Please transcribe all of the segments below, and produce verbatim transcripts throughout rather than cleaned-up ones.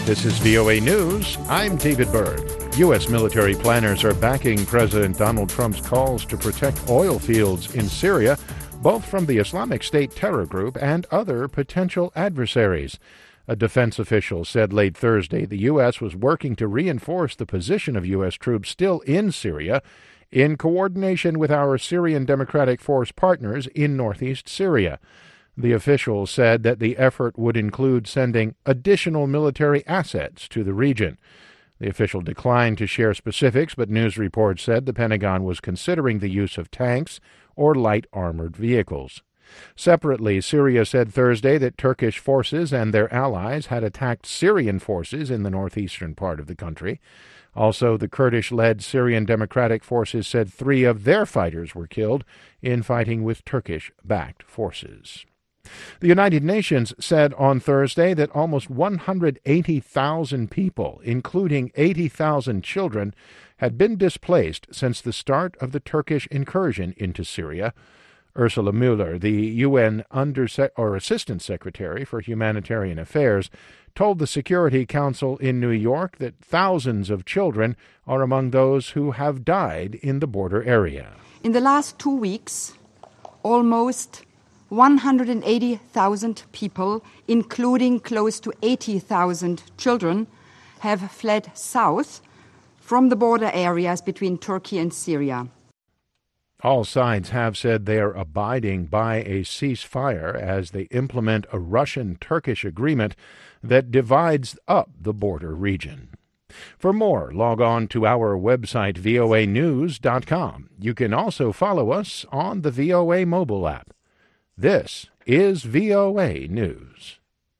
This is V O A News. I'm David Byrd. U S military planners are backing President Donald Trump's calls to protect oil fields in Syria, both from the Islamic State terror group and other potential adversaries. A defense official said late Thursday the U S was working to reinforce the position of U S troops still in Syria in coordination with our Syrian Democratic Force partners in northeast Syria. The official said that the effort would include sending additional military assets to the region. The official declined to share specifics, but news reports said the Pentagon was considering the use of tanks or light armored vehicles. Separately, Syria said Thursday that Turkish forces and their allies had attacked Syrian forces in the northeastern part of the country. Also, the Kurdish-led Syrian Democratic Forces said three of their fighters were killed in fighting with Turkish-backed forces. The United Nations said on Thursday that almost one hundred eighty thousand people, including eighty thousand children, had been displaced since the start of the Turkish incursion into Syria. Ursula Mueller, the U N Underse- or Assistant Secretary for Humanitarian Affairs, told the Security Council in New York that thousands of children are among those who have died in the border area. In the last two weeks, almost one hundred eighty thousand people, including close to eighty thousand children, have fled south from the border areas between Turkey and Syria. All sides have said they are abiding by a ceasefire as they implement a Russian-Turkish agreement that divides up the border region. For more, log on to our website, V O A news dot com. You can also follow us on the V O A mobile app. This is V O A News.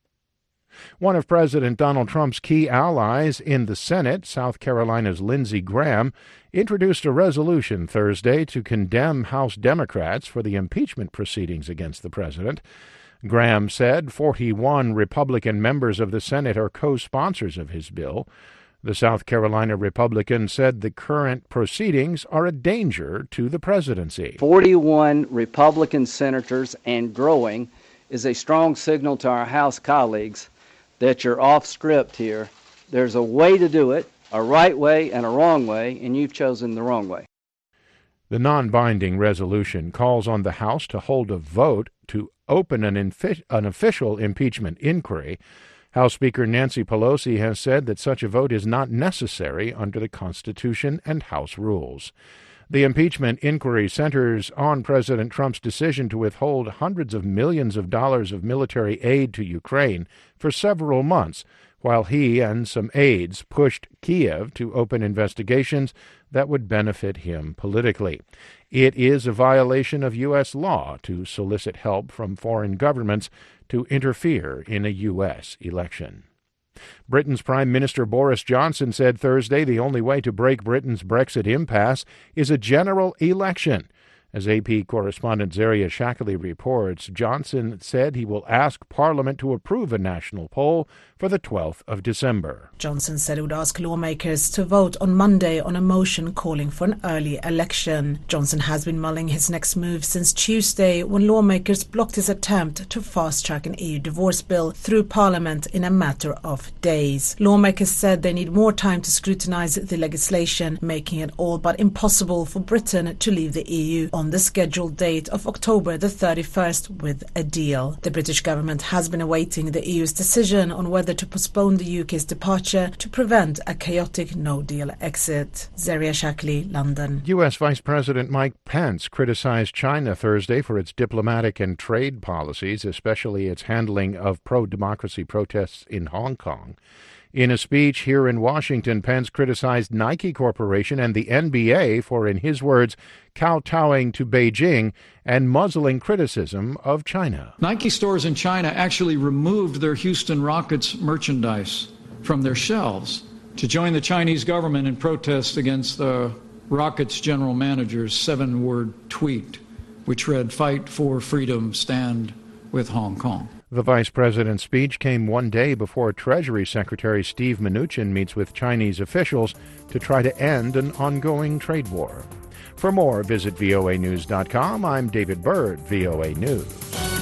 One of President Donald Trump's key allies in the Senate, South Carolina's Lindsey Graham, introduced a resolution Thursday to condemn House Democrats for the impeachment proceedings against the president. Graham said forty-one Republican members of the Senate are co-sponsors of his bill. The South Carolina Republican said the current proceedings are a danger to the presidency. forty-one Republican senators and growing is a strong signal to our House colleagues that you're off script here. There's a way to do it, a right way and a wrong way, and you've chosen the wrong way. The non-binding resolution calls on the House to hold a vote to open an, infi- an official impeachment inquiry. House Speaker Nancy Pelosi has said that such a vote is not necessary under the Constitution and House rules. The impeachment inquiry centers on President Trump's decision to withhold hundreds of millions of dollars of military aid to Ukraine for several months, while he and some aides pushed Kiev to open investigations that would benefit him politically. It is a violation of U S law to solicit help from foreign governments to interfere in a U S election. Britain's Prime Minister Boris Johnson said Thursday the only way to break Britain's Brexit impasse is a general election. As A P correspondent Zaria Shackley reports, Johnson said he will ask Parliament to approve a national poll for the twelfth of December. Johnson said he would ask lawmakers to vote on Monday on a motion calling for an early election. Johnson has been mulling his next move since Tuesday, when lawmakers blocked his attempt to fast-track an E U divorce bill through Parliament in a matter of days. Lawmakers said they need more time to scrutinise the legislation, making it all but impossible for Britain to leave the E U on the scheduled date of October the thirty-first with a deal. The British government has been awaiting the E U's decision on whether to postpone the U K's departure to prevent a chaotic no-deal exit. Zaria Shackley, London. U S. Vice President Mike Pence criticized China Thursday for its diplomatic and trade policies, especially its handling of pro-democracy protests in Hong Kong. In a speech here in Washington, Pence criticized Nike Corporation and the N B A for, in his words, kowtowing to Beijing and muzzling criticism of China. Nike stores in China actually removed their Houston Rockets merchandise from their shelves to join the Chinese government in protest against the Rockets general manager's seven-word tweet, which read, "Fight for freedom, stand with Hong Kong." The vice president's speech came one day before Treasury Secretary Steve Mnuchin meets with Chinese officials to try to end an ongoing trade war. For more, visit V O A news dot com. I'm David Byrd, V O A News.